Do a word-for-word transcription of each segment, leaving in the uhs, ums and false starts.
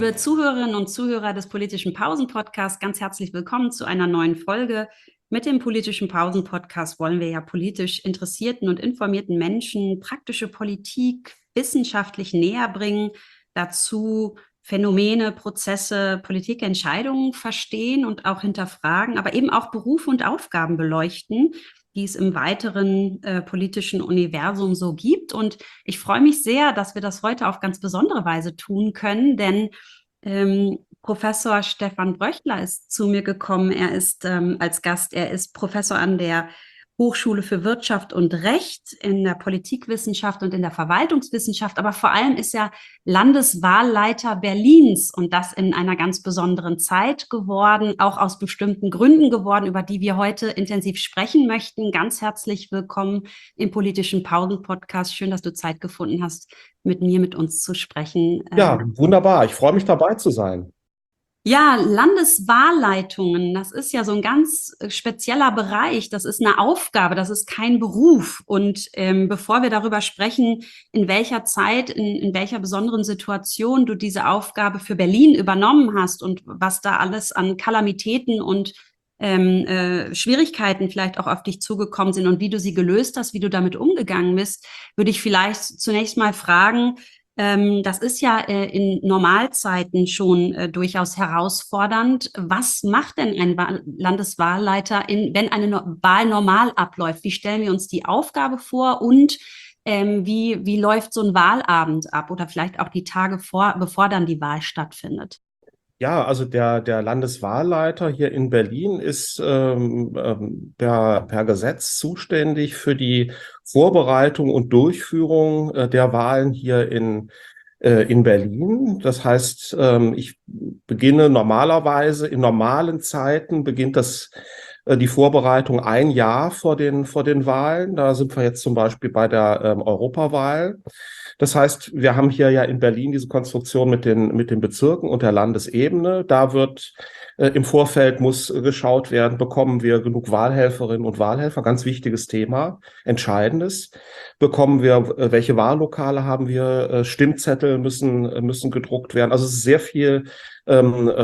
Liebe Zuhörerinnen und Zuhörer des Politischen Pausen-Podcasts, ganz herzlich willkommen zu einer neuen Folge. Mit dem Politischen Pausen-Podcast wollen wir ja politisch interessierten und informierten Menschen praktische Politik wissenschaftlich näher bringen, dazu Phänomene, Prozesse, Politikentscheidungen verstehen und auch hinterfragen, aber eben auch Berufe und Aufgaben beleuchten, die es im weiteren äh, politischen Universum so gibt. Und ich freue mich sehr, dass wir das heute auf ganz besondere Weise tun können, denn ähm, Professor Stefan Bröchtler ist zu mir gekommen. Er ist ähm, als Gast, er ist Professor an der Hochschule für Wirtschaft und Recht, in der Politikwissenschaft und in der Verwaltungswissenschaft, aber vor allem ist er Landeswahlleiter Berlins und das in einer ganz besonderen Zeit geworden, auch aus bestimmten Gründen geworden, über die wir heute intensiv sprechen möchten. Ganz herzlich willkommen im Politischen Pausen-Podcast. Schön, dass du Zeit gefunden hast, mit mir, mit uns zu sprechen. Ja, wunderbar. Ich freue mich, dabei zu sein. Ja, Landeswahlleitungen, das ist ja so ein ganz spezieller Bereich. Das ist eine Aufgabe, das ist kein Beruf. Und ähm, bevor wir darüber sprechen, in welcher Zeit, in, in welcher besonderen Situation du diese Aufgabe für Berlin übernommen hast und was da alles an Kalamitäten und ähm, äh, Schwierigkeiten vielleicht auch auf dich zugekommen sind und wie du sie gelöst hast, wie du damit umgegangen bist, würde ich vielleicht zunächst mal fragen, ähm, das ist ja äh, in Normalzeiten schon äh, durchaus herausfordernd. Was macht denn ein Wahl Landeswahlleiter, in, wenn eine no Wahl normal abläuft? Wie stellen wir uns die Aufgabe vor und ähm, wie, wie läuft so ein Wahlabend ab oder vielleicht auch die Tage vor, bevor dann die Wahl stattfindet? Ja, also der, der Landeswahlleiter hier in Berlin ist ähm, ähm, per, per Gesetz zuständig für die Vorbereitung und Durchführung äh, der Wahlen hier in, äh, in Berlin. Das heißt, ähm, ich beginne normalerweise, in normalen Zeiten beginnt das äh, die Vorbereitung ein Jahr vor den, vor den Wahlen. Da sind wir jetzt zum Beispiel bei der ähm, Europawahl. Das heißt, wir haben hier ja in Berlin diese Konstruktion mit den, mit den Bezirken und der Landesebene. Da wird äh, im Vorfeld muss äh, geschaut werden, bekommen wir genug Wahlhelferinnen und Wahlhelfer? Ganz wichtiges Thema, entscheidendes. Bekommen wir, äh, welche Wahllokale haben wir? Äh, Stimmzettel müssen, äh, müssen gedruckt werden. Also es ist sehr viel ähm, äh,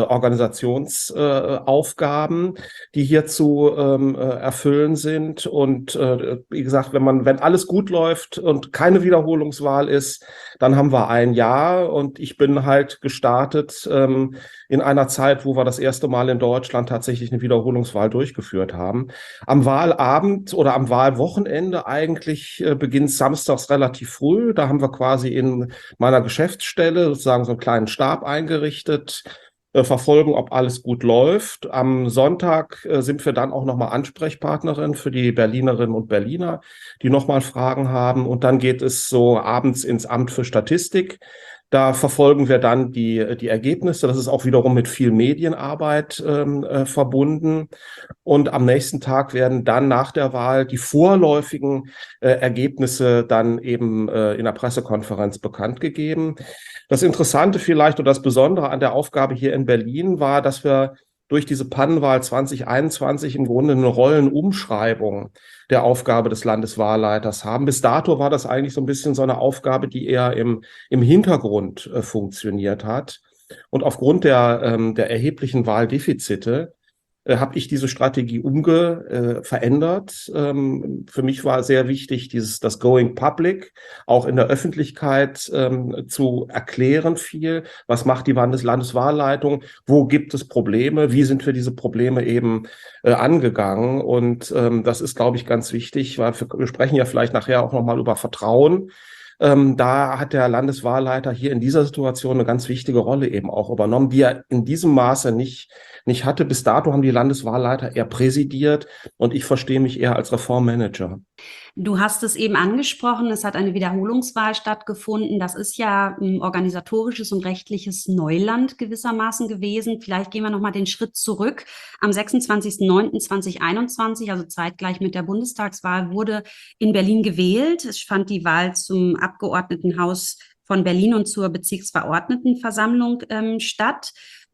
Organisationsaufgaben, äh, die hier zu ähm, äh, erfüllen sind. Und äh, wie gesagt, wenn man, wenn alles gut läuft und keine Wiederholungswahl ist, dann haben wir ein Jahr. Und ich bin halt gestartet ähm, in einer Zeit, wo wir das erste Mal in Deutschland tatsächlich eine Wiederholungswahl durchgeführt haben. Am Wahlabend oder am Wahlwochenende eigentlich äh, beginnt samstags relativ früh. Da haben wir quasi in meiner Geschäftsstelle sozusagen so einen kleinen Stab eingerichtet, äh, verfolgen, ob alles gut läuft. Am Sonntag äh, sind wir dann auch nochmal Ansprechpartnerin für die Berlinerinnen und Berliner, die nochmal Fragen haben. Und dann geht es so abends ins Amt für Statistik. Da verfolgen wir dann die, die Ergebnisse. Das ist auch wiederum mit viel Medienarbeit ähm, äh, verbunden. Und am nächsten Tag werden dann nach der Wahl die vorläufigen äh, Ergebnisse dann eben äh, in der Pressekonferenz bekannt gegeben. Das Interessante vielleicht oder das Besondere an der Aufgabe hier in Berlin war, dass wir durch diese Pannenwahl zwanzig einundzwanzig im Grunde eine Rollenumschreibung der Aufgabe des Landeswahlleiters haben. Bis dato war das eigentlich so ein bisschen so eine Aufgabe, die eher im, im Hintergrund äh, funktioniert hat. Und aufgrund der, ähm, der erheblichen Wahldefizite äh, habe ich diese Strategie umge äh, verändert. Ähm, für mich war sehr wichtig, dieses das Going Public auch in der Öffentlichkeit ähm, zu erklären viel. Was macht die Landeswahlleitung? Wo gibt es Probleme? Wie sind wir diese Probleme eben äh, angegangen? Und ähm, das ist, glaube ich, ganz wichtig, weil wir, wir sprechen ja vielleicht nachher auch nochmal über Vertrauen. Ähm, da hat der Landeswahlleiter hier in dieser Situation eine ganz wichtige Rolle eben auch übernommen, die er in diesem Maße nicht, nicht hatte. Bis dato haben die Landeswahlleiter eher präsidiert und ich verstehe mich eher als Reformmanager. Du hast es eben angesprochen, es hat eine Wiederholungswahl stattgefunden. Das ist ja ein organisatorisches und rechtliches Neuland gewissermaßen gewesen. Vielleicht gehen wir noch mal den Schritt zurück. Am sechsundzwanzigsten neunten zweitausendeinundzwanzig, also zeitgleich mit der Bundestagswahl, wurde in Berlin gewählt. Es fand die Wahl zum Abgeordnetenhaus von Berlin und zur Bezirksverordnetenversammlung ähm, statt.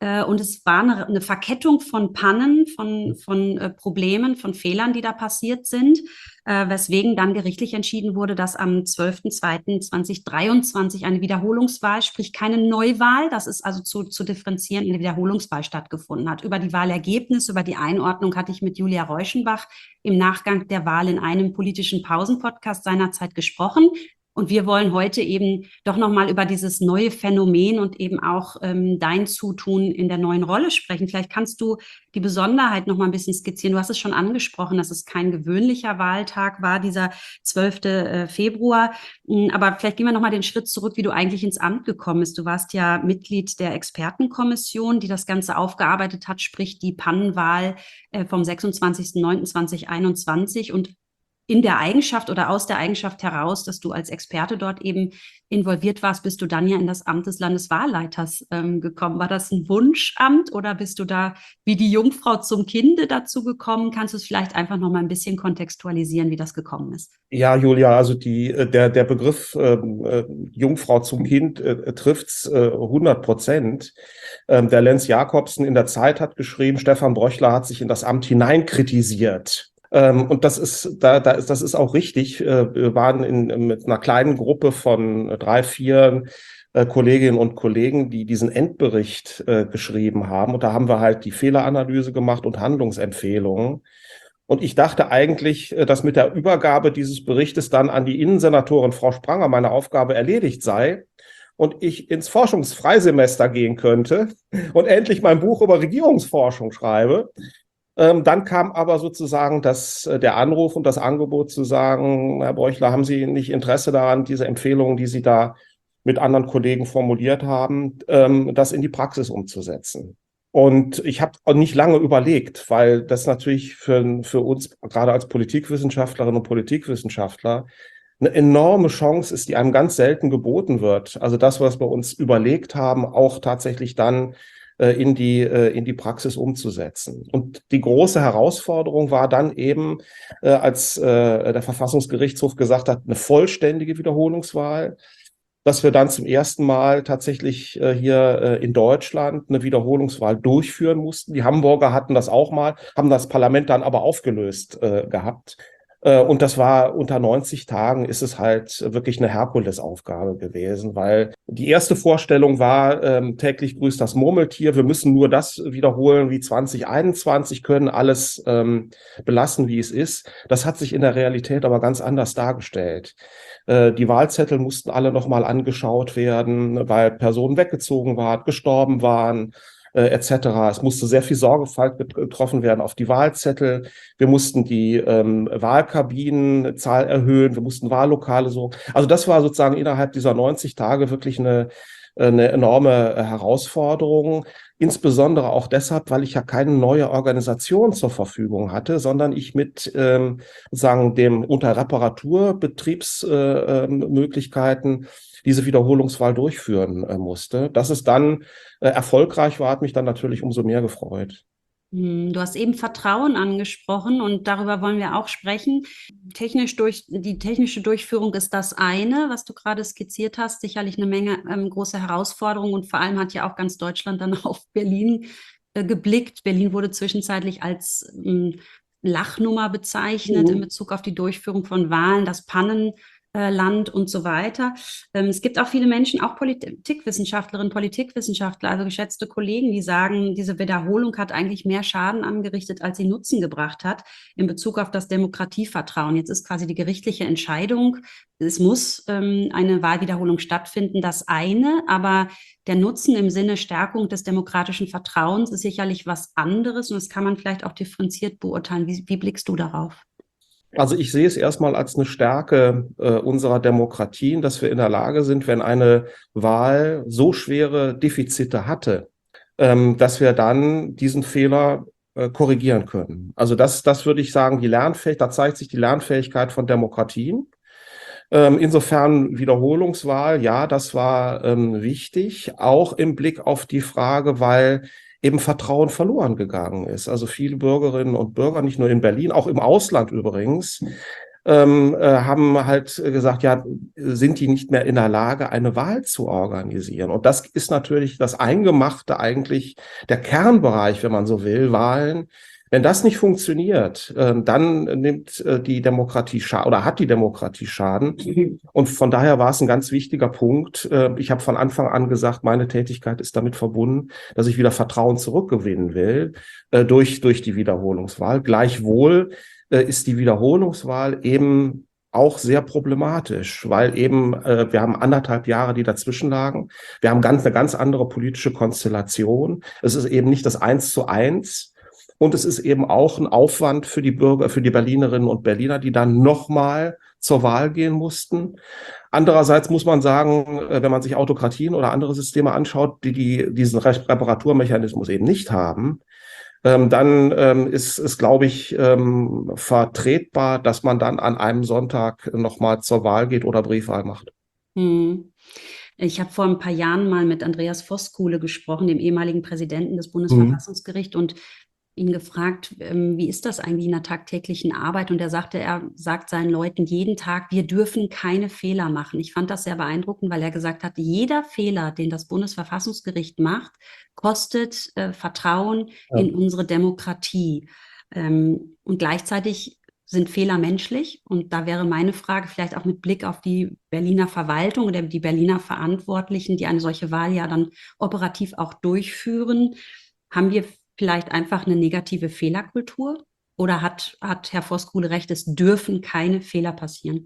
Äh, und es war eine, eine Verkettung von Pannen, von, von äh, Problemen, von Fehlern, die da passiert sind, äh, weswegen dann gerichtlich entschieden wurde, dass am zwölften zweiten zweitausenddreiundzwanzig eine Wiederholungswahl, sprich keine Neuwahl, das ist also zu, zu differenzieren, eine Wiederholungswahl stattgefunden hat. Über die Wahlergebnisse, über die Einordnung hatte ich mit Julia Reuschenbach im Nachgang der Wahl in einem politischen Pausen-Podcast seinerzeit gesprochen. Und wir wollen heute eben doch nochmal über dieses neue Phänomen und eben auch ähm, dein Zutun in der neuen Rolle sprechen. Vielleicht kannst du die Besonderheit nochmal ein bisschen skizzieren. Du hast es schon angesprochen, dass es kein gewöhnlicher Wahltag war, dieser zwölfte Februar. Aber vielleicht gehen wir nochmal den Schritt zurück, wie du eigentlich ins Amt gekommen bist. Du warst ja Mitglied der Expertenkommission, die das Ganze aufgearbeitet hat, sprich die Pannenwahl äh, vom sechsundzwanzigsten neunten zweitausendeinundzwanzig. Und in der Eigenschaft oder aus der Eigenschaft heraus, dass du als Experte dort eben involviert warst, bist du dann ja in das Amt des Landeswahlleiters ähm, gekommen. War das ein Wunschamt oder bist du da wie die Jungfrau zum Kinde dazu gekommen? Kannst du es vielleicht einfach noch mal ein bisschen kontextualisieren, wie das gekommen ist? Ja, Julia, also die, der, der Begriff ähm, äh, Jungfrau zum Kind äh, trifft's äh, hundert Prozent. Ähm, der Lenz Jakobsen in der Zeit hat geschrieben, Stefan Bröchler hat sich in das Amt hineinkritisiert. Ähm, und das ist, da, da ist, das ist auch richtig. Äh, wir waren in, mit einer kleinen Gruppe von drei, vier äh, Kolleginnen und Kollegen, die diesen Endbericht äh, geschrieben haben. Und da haben wir halt die Fehleranalyse gemacht und Handlungsempfehlungen. Und ich dachte eigentlich, dass mit der Übergabe dieses Berichtes dann an die Innensenatorin Frau Spranger meine Aufgabe erledigt sei und ich ins Forschungsfreisemester gehen könnte und endlich mein Buch über Regierungsforschung schreibe. Ähm, dann kam aber sozusagen das, der Anruf und das Angebot zu sagen, Herr Bröchler, haben Sie nicht Interesse daran, diese Empfehlungen, die Sie da mit anderen Kollegen formuliert haben, ähm, das in die Praxis umzusetzen? Und ich habe auch nicht lange überlegt, weil das natürlich für, für uns, gerade als Politikwissenschaftlerinnen und Politikwissenschaftler, eine enorme Chance ist, die einem ganz selten geboten wird. Also das, was wir uns überlegt haben, auch tatsächlich dann in die, in die Praxis umzusetzen. Und die große Herausforderung war dann eben, als der Verfassungsgerichtshof gesagt hat, eine vollständige Wiederholungswahl, dass wir dann zum ersten Mal tatsächlich hier in Deutschland eine Wiederholungswahl durchführen mussten. Die Hamburger hatten das auch mal, haben das Parlament dann aber aufgelöst gehabt. Und das war unter neunzig Tagen ist es halt wirklich eine Herkulesaufgabe gewesen, weil die erste Vorstellung war, ähm, täglich grüßt das Murmeltier. Wir müssen nur das wiederholen wie zwanzig einundzwanzig, können alles ähm, belassen, wie es ist. Das hat sich in der Realität aber ganz anders dargestellt. Äh, die Wahlzettel mussten alle nochmal angeschaut werden, weil Personen weggezogen waren, gestorben waren, et cetera. Es musste sehr viel Sorgfalt getroffen werden auf die Wahlzettel. Wir mussten die ähm, Wahlkabinenzahl erhöhen. Wir mussten Wahllokale so. Also das war sozusagen innerhalb dieser neunzig Tage wirklich eine, eine enorme Herausforderung. Insbesondere auch deshalb, weil ich ja keine neue Organisation zur Verfügung hatte, sondern ich mit ähm, sagen dem unter Reparatur Betriebsmöglichkeiten äh, diese Wiederholungswahl durchführen äh, musste. Dass es dann äh, erfolgreich war, hat mich dann natürlich umso mehr gefreut. Du hast eben Vertrauen angesprochen und darüber wollen wir auch sprechen. Technisch durch, die technische Durchführung ist das eine, was du gerade skizziert hast, sicherlich eine Menge ähm, große Herausforderungen und vor allem hat ja auch ganz Deutschland dann auf Berlin äh, geblickt. Berlin wurde zwischenzeitlich als ähm, Lachnummer bezeichnet mhm. in Bezug auf die Durchführung von Wahlen, das Pannen Land und so weiter. Es gibt auch viele Menschen, auch Politikwissenschaftlerinnen, Politikwissenschaftler, also geschätzte Kollegen, die sagen, diese Wiederholung hat eigentlich mehr Schaden angerichtet, als sie Nutzen gebracht hat in Bezug auf das Demokratievertrauen. Jetzt ist quasi die gerichtliche Entscheidung, es muss ähm, eine Wahlwiederholung stattfinden, das eine, aber der Nutzen im Sinne Stärkung des demokratischen Vertrauens ist sicherlich was anderes und das kann man vielleicht auch differenziert beurteilen. Wie, wie blickst du darauf? Also ich sehe es erstmal als eine Stärke äh, unserer Demokratien, dass wir in der Lage sind, wenn eine Wahl so schwere Defizite hatte, ähm, dass wir dann diesen Fehler äh, korrigieren können. Also das, das würde ich sagen, die Lernfähigkeit, da zeigt sich die Lernfähigkeit von Demokratien. Ähm, insofern Wiederholungswahl, ja, das war ähm, wichtig, auch im Blick auf die Frage, weil eben Vertrauen verloren gegangen ist. Also viele Bürgerinnen und Bürger, nicht nur in Berlin, auch im Ausland übrigens, ähm, äh, haben halt gesagt, ja, sind die nicht mehr in der Lage, eine Wahl zu organisieren? Und das ist natürlich das Eingemachte eigentlich, der Kernbereich, wenn man so will, Wahlen. Wenn das nicht funktioniert, äh, dann nimmt äh, die Demokratie Schaden oder hat die Demokratie Schaden. Und von daher war es ein ganz wichtiger Punkt. Äh, ich habe von Anfang an gesagt, meine Tätigkeit ist damit verbunden, dass ich wieder Vertrauen zurückgewinnen will äh, durch, durch die Wiederholungswahl. Gleichwohl ist die Wiederholungswahl eben auch sehr problematisch, weil eben äh, wir haben anderthalb Jahre, die dazwischen lagen. Wir haben ganz, eine ganz andere politische Konstellation. Es ist eben nicht das Eins zu eins und es ist eben auch ein Aufwand für die Bürger, für die Berlinerinnen und Berliner, die dann nochmal zur Wahl gehen mussten. Andererseits muss man sagen, wenn man sich Autokratien oder andere Systeme anschaut, die, die diesen Reparaturmechanismus eben nicht haben, Ähm, dann ähm, ist es, glaube ich, ähm, vertretbar, dass man dann an einem Sonntag nochmal zur Wahl geht oder Briefwahl macht. Hm. Ich habe vor ein paar Jahren mal mit Andreas Voskuhle gesprochen, dem ehemaligen Präsidenten des Mhm. Bundesverfassungsgerichts, und ihn gefragt, ähm, wie ist das eigentlich in der tagtäglichen Arbeit? Und er sagte, er sagt seinen Leuten jeden Tag, wir dürfen keine Fehler machen. Ich fand das sehr beeindruckend, weil er gesagt hat, jeder Fehler, den das Bundesverfassungsgericht macht, kostet äh, Vertrauen Ja. in unsere Demokratie. Ähm, und gleichzeitig sind Fehler menschlich. Und da wäre meine Frage vielleicht auch mit Blick auf die Berliner Verwaltung oder die Berliner Verantwortlichen, die eine solche Wahl ja dann operativ auch durchführen. Haben wir vielleicht einfach eine negative Fehlerkultur? Oder hat, hat Herr Voskuhle recht, es dürfen keine Fehler passieren?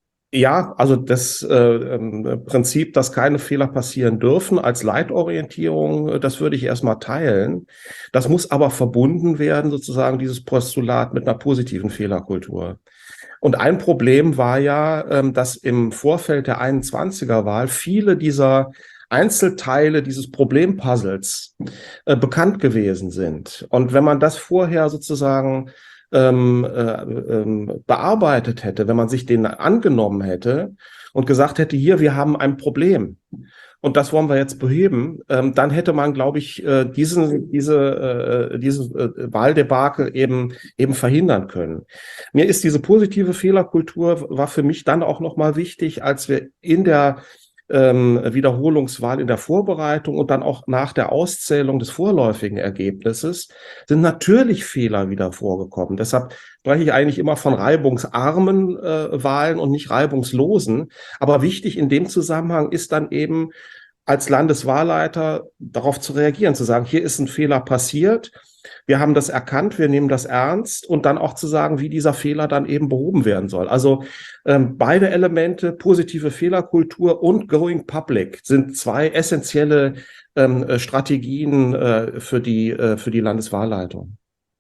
Ja, also das äh, ähm, Prinzip, dass keine Fehler passieren dürfen als Leitorientierung, äh, das würde ich erstmal teilen. Das muss aber verbunden werden, sozusagen dieses Postulat mit einer positiven Fehlerkultur. Und ein Problem war ja, ähm, dass im Vorfeld der einundzwanziger-Wahl viele dieser Einzelteile dieses Problempuzzles äh, bekannt gewesen sind. Und wenn man das vorher sozusagen ähm, äh, ähm, bearbeitet hätte, wenn man sich den angenommen hätte und gesagt hätte, hier, wir haben ein Problem und das wollen wir jetzt beheben, ähm, dann hätte man, glaube ich, äh, diesen, diese, äh, diese äh, Wahldebakel eben, eben verhindern können. Mir ist diese positive Fehlerkultur, war für mich dann auch nochmal wichtig, als wir in der ähm, Wiederholungswahl in der Vorbereitung und dann auch nach der Auszählung des vorläufigen Ergebnisses sind natürlich Fehler wieder vorgekommen. Deshalb spreche ich eigentlich immer von reibungsarmen äh, Wahlen und nicht reibungslosen. Aber wichtig in dem Zusammenhang ist dann eben als Landeswahlleiter darauf zu reagieren, zu sagen, hier ist ein Fehler passiert. Wir haben das erkannt, wir nehmen das ernst und dann auch zu sagen, wie dieser Fehler dann eben behoben werden soll. Also ähm, beide Elemente, positive Fehlerkultur und Going Public, sind zwei essentielle ähm, Strategien äh, für die, äh, für die Landeswahlleitung.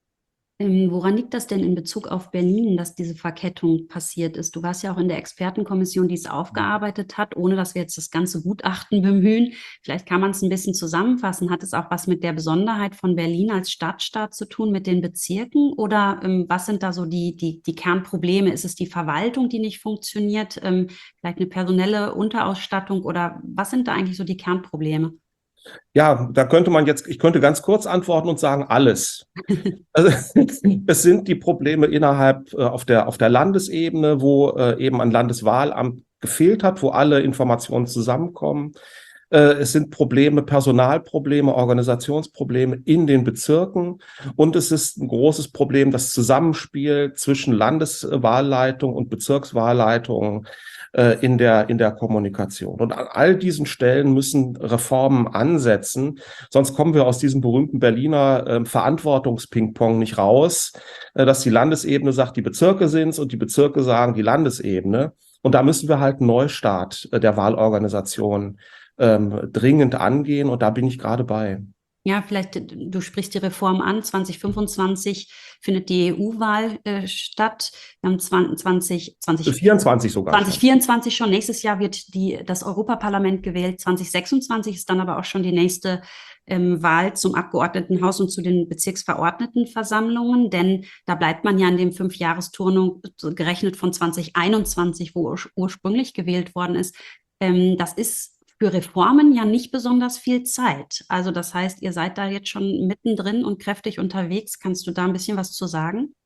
Ähm, woran liegt das denn in Bezug auf Berlin, dass diese Verkettung passiert ist? Du warst ja auch in der Expertenkommission, die es aufgearbeitet hat, ohne dass wir jetzt das ganze Gutachten bemühen. Vielleicht kann man es ein bisschen zusammenfassen. Hat es auch was mit der Besonderheit von Berlin als Stadtstaat zu tun, mit den Bezirken? Oder ähm, was sind da so die, die, die Kernprobleme? Ist es die Verwaltung, die nicht funktioniert? Ähm, vielleicht eine personelle Unterausstattung? Oder was sind da eigentlich so die Kernprobleme? Ja, da könnte man jetzt, ich könnte ganz kurz antworten und sagen, alles. Also, es sind die Probleme innerhalb äh, auf der, auf der Landesebene, wo äh, eben ein Landeswahlamt gefehlt hat, wo alle Informationen zusammenkommen. Äh, es sind Probleme, Personalprobleme, Organisationsprobleme in den Bezirken. Und es ist ein großes Problem, das Zusammenspiel zwischen Landeswahlleitung und Bezirkswahlleitung äh, in der, in der Kommunikation. Und an all diesen Stellen müssen Reformen ansetzen. Sonst kommen wir aus diesem berühmten Berliner äh, Verantwortungsping-Pong nicht raus, äh, dass die Landesebene sagt, die Bezirke sind's und die Bezirke sagen, die Landesebene. Und da müssen wir halt einen Neustart äh, der Wahlorganisation ähm, dringend angehen. Und da bin ich gerade bei. Ja, vielleicht, du sprichst die Reform an. zwanzig fünfundzwanzig findet die E U-Wahl äh, statt. Wir haben zwanzig, zwanzig, vierundzwanzig sogar zwanzig vierundzwanzig schon. Nächstes Jahr wird die, das Europaparlament gewählt. zwanzig sechsundzwanzig ist dann aber auch schon die nächste ähm, Wahl zum Abgeordnetenhaus und zu den Bezirksverordnetenversammlungen. Denn da bleibt man ja in dem Fünfjahresturnus gerechnet von zwanzig einundzwanzig, wo ur ursprünglich gewählt worden ist. Ähm, das ist für Reformen ja nicht besonders viel Zeit. Also das heißt, ihr seid da jetzt schon mittendrin und kräftig unterwegs. Kannst du da ein bisschen was zu sagen?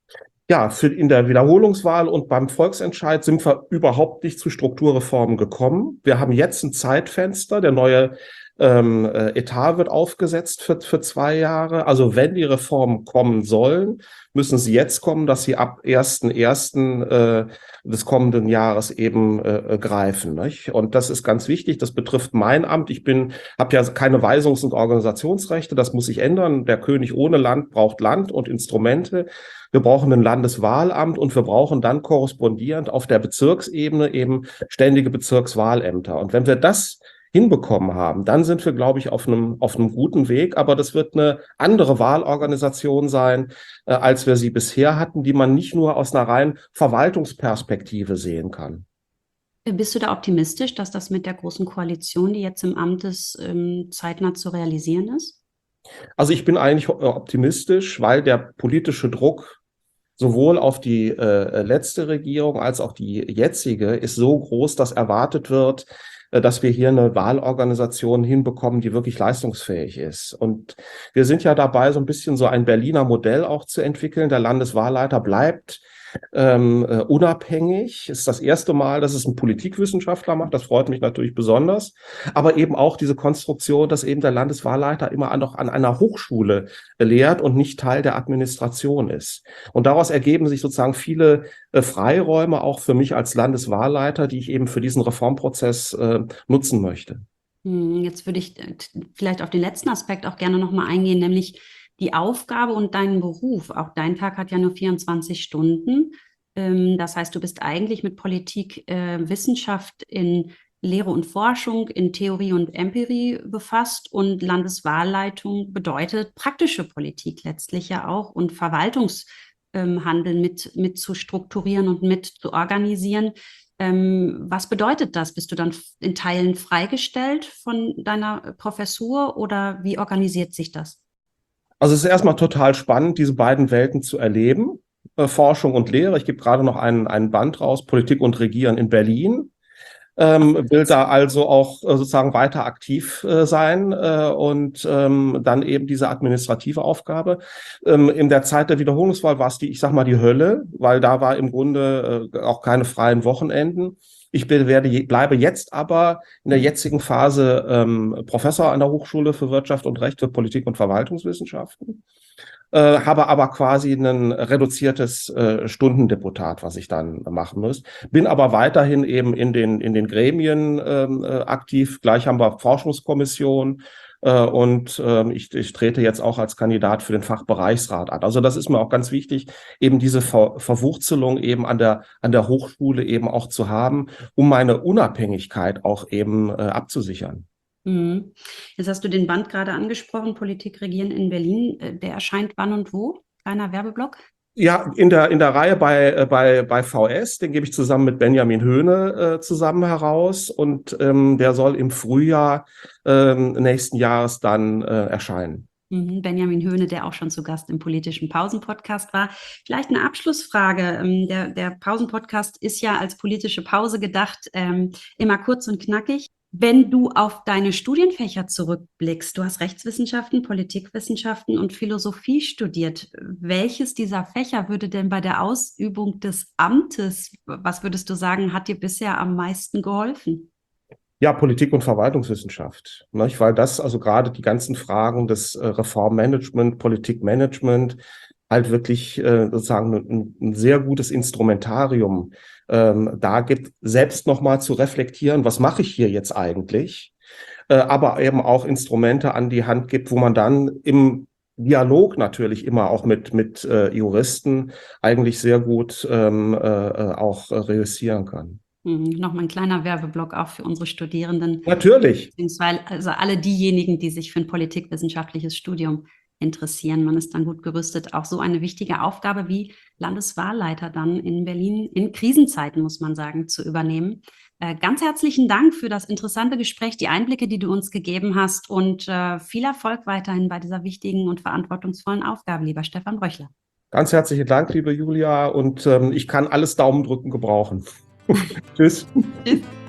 Ja, für in der Wiederholungswahl und beim Volksentscheid sind wir überhaupt nicht zu Strukturreformen gekommen. Wir haben jetzt ein Zeitfenster. Der neue ähm, äh, Etat wird aufgesetzt für, für zwei Jahre. Also wenn die Reformen kommen sollen, müssen sie jetzt kommen, dass sie ab ersten ersten Äh, des kommenden Jahres eben äh, greifen. Nicht? Und das ist ganz wichtig. Das betrifft mein Amt. Ich bin, habe ja keine Weisungs- und Organisationsrechte. Das muss sich ändern. Der König ohne Land braucht Land und Instrumente. Wir brauchen ein Landeswahlamt und wir brauchen dann korrespondierend auf der Bezirksebene eben ständige Bezirkswahlämter. Und wenn wir das hinbekommen haben, dann sind wir, glaube ich, auf einem, auf einem guten Weg. Aber das wird eine andere Wahlorganisation sein, äh, als wir sie bisher hatten, die man nicht nur aus einer rein Verwaltungsperspektive sehen kann. Bist du da optimistisch, dass das mit der Großen Koalition, die jetzt im Amt ist, ähm, zeitnah zu realisieren ist? Also ich bin eigentlich optimistisch, weil der politische Druck sowohl auf die äh, letzte Regierung als auch die jetzige ist so groß, dass erwartet wird, äh, dass wir hier eine Wahlorganisation hinbekommen, die wirklich leistungsfähig ist. Und wir sind ja dabei, so ein bisschen so ein Berliner Modell auch zu entwickeln. Der Landeswahlleiter bleibt ähm, äh, unabhängig. Ist das erste Mal, dass es ein Politikwissenschaftler macht. Das freut mich natürlich besonders. Aber eben auch diese Konstruktion, dass eben der Landeswahlleiter immer noch an einer Hochschule lehrt und nicht Teil der Administration ist. Und daraus ergeben sich sozusagen viele äh, Freiräume auch für mich als Landeswahlleiter, die ich eben für diesen Reformprozess äh, nutzen möchte. Jetzt würde ich äh, vielleicht auf den letzten Aspekt auch gerne nochmal eingehen, nämlich die Aufgabe und deinen Beruf. Auch dein Tag hat ja nur vierundzwanzig Stunden. Ähm, das heißt, du bist eigentlich mit Politik, äh, Wissenschaft in Lehre und Forschung, in Theorie und Empirie befasst, und Landeswahlleitung bedeutet praktische Politik letztlich ja auch und Verwaltungshandeln mit, mit zu strukturieren und mit zu organisieren. Ähm, was bedeutet das? Bist du dann in Teilen freigestellt von deiner Professur oder wie organisiert sich das? Also es ist erstmal total spannend, diese beiden Welten zu erleben, äh, Forschung und Lehre. Ich gebe gerade noch einen, einen Band raus, Politik und Regieren in Berlin. Ähm, will da also auch äh, sozusagen weiter aktiv äh, sein äh, und ähm, dann eben diese administrative Aufgabe. Ähm, in der Zeit der Wiederholungswahl war es die, ich sag mal, die Hölle, weil da war im Grunde äh, auch keine freien Wochenenden. Ich bin, werde, bleibe jetzt aber in der jetzigen Phase ähm, Professor an der Hochschule für Wirtschaft und Recht für Politik und Verwaltungswissenschaften. Äh, habe aber quasi ein reduziertes äh, Stundendeputat, was ich dann machen muss. Bin aber weiterhin eben in den, in den Gremien ähm, äh, aktiv. Gleich haben wir Forschungskommission äh, und äh, ich, ich trete jetzt auch als Kandidat für den Fachbereichsrat an. Also das ist mir auch ganz wichtig, eben diese Ver Verwurzelung eben an der, an der Hochschule eben auch zu haben, um meine Unabhängigkeit auch eben äh, abzusichern. Mhm. Jetzt hast du den Band gerade angesprochen, Politik regieren in Berlin. Äh, Der erscheint wann und wo? Kleiner Werbeblock. Ja, in der, in der Reihe bei, äh, bei, bei V S, den gebe ich zusammen mit Benjamin Höhne äh, zusammen heraus und ähm, der soll im Frühjahr ähm, nächsten Jahres dann äh, erscheinen. Mhm. Benjamin Höhne, der auch schon zu Gast im politischen Pausen-Podcast war. Vielleicht eine Abschlussfrage. Ähm, Der, der Pausen-Podcast ist ja als politische Pause gedacht, ähm, immer kurz und knackig. Wenn du auf deine Studienfächer zurückblickst, du hast Rechtswissenschaften, Politikwissenschaften und Philosophie studiert. Welches dieser Fächer würde denn bei der Ausübung des Amtes, was würdest du sagen, hat dir bisher am meisten geholfen? Ja, Politik und Verwaltungswissenschaft, nicht? Weil das, also gerade die ganzen Fragen des äh, Reformmanagement, Politikmanagement, halt wirklich äh, sozusagen ein, ein sehr gutes Instrumentarium ähm, da gibt, selbst nochmal zu reflektieren, was mache ich hier jetzt eigentlich, äh, aber eben auch Instrumente an die Hand gibt, wo man dann im Dialog natürlich immer auch mit, mit äh, Juristen eigentlich sehr gut ähm, äh, auch äh, reüssieren kann. Mhm. Nochmal ein kleiner Werbeblock auch für unsere Studierenden, Natürlich. beziehungsweise also alle diejenigen, die sich für ein politikwissenschaftliches Studium interessieren. Man ist dann gut gerüstet, auch so eine wichtige Aufgabe wie Landeswahlleiter dann in Berlin in Krisenzeiten, muss man sagen, zu übernehmen. Äh, ganz herzlichen Dank für das interessante Gespräch, die Einblicke, die du uns gegeben hast, und äh, viel Erfolg weiterhin bei dieser wichtigen und verantwortungsvollen Aufgabe, lieber Stefan Bröchler. Ganz herzlichen Dank, liebe Julia, und ähm, ich kann alles Daumendrücken gebrauchen. Tschüss. Tschüss.